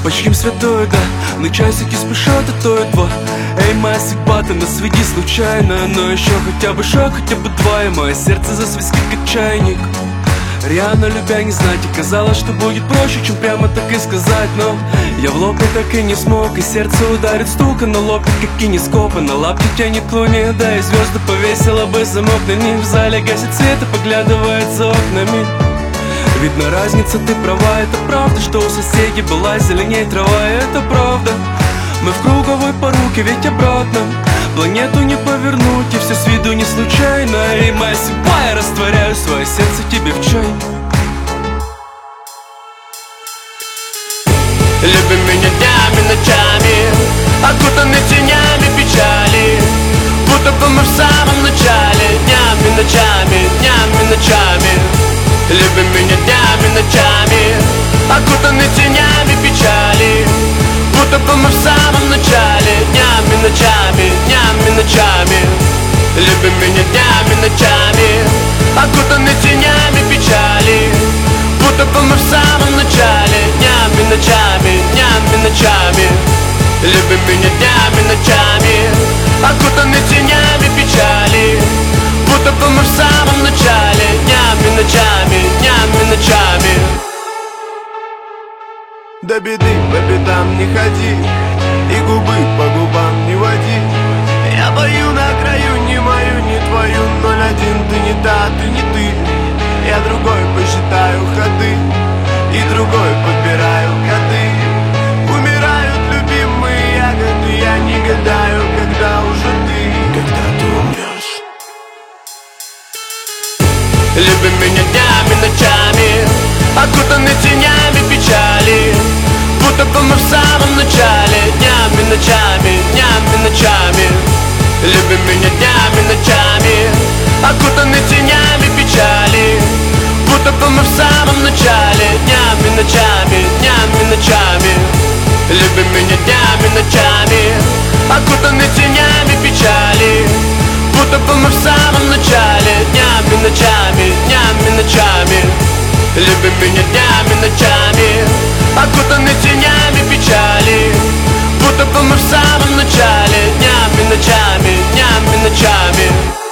Почтим святое, да, но часики спешат, а то и два. Эй, моя судьба, ты нас веди случайно, но еще хотя бы шаг, хотя бы два, и мое сердце засвистит, как чайник. Рьяно любя не знать, и казалось, что будет проще, чем прямо так и сказать. Но я в лоб так и не смог, и сердце ударит стука на лоб, как кинескопы. На лапке тянет к луне, да и звезды повесила бы замок на них. В зале гасит свет и поглядывает за окнами. Видно разница, ты права, это правда, что у соседей была зеленей трава, и это правда. Мы в круговой поруке, ведь обратно планету не повернуть, и все с виду не случайно. И моя судьба, я растворяю свое сердце тебе в чай. Любим меня днями, ночами, окутаны тенями печали, будто бы мы в самом начале. Днями, ночами, днями, ночами. Любим меня днями, ночами, окутаны тенями печали, будто бы мы в самом начале. Днями, ночами, днями, ночами. Любим меня днями, ночами, окутаны тенями печали, будто бы мы в самом начале. Днями, ночами, днями, ночами. Любим меня днями, ночами, окутаны тенями печали, будто бы мы в самом начале. Днями, ночами, днями, ночами. До беды по пятам не ходи, и губы по губам не води. Я бою на краю, не мою, не твою. 0-1, ты не та, ты не ты. Я другой посчитаю ходы, и другой подбираю коды. Умирают любимые ягоды, я не гадаю, когда уже ты, когда ты умрешь. Любим меня днями, ночами, окутаны тенями печали, будто бы мы в самом начале. Днями, ночами, днями, ночами. Любим меня днями, ночами, окутаны тенями печали, будто бы мы в самом начале. Днями, ночами, днями, ночами. Любим меня днями, ночами, окутаны тенями печали, будто бы мы в самом начале. Днями, ночами, днями, ночами. Любим меня днями, ночами, окутаны тенями печали, будто бы мы в самом начале. Днями, ночами, днями, ночами.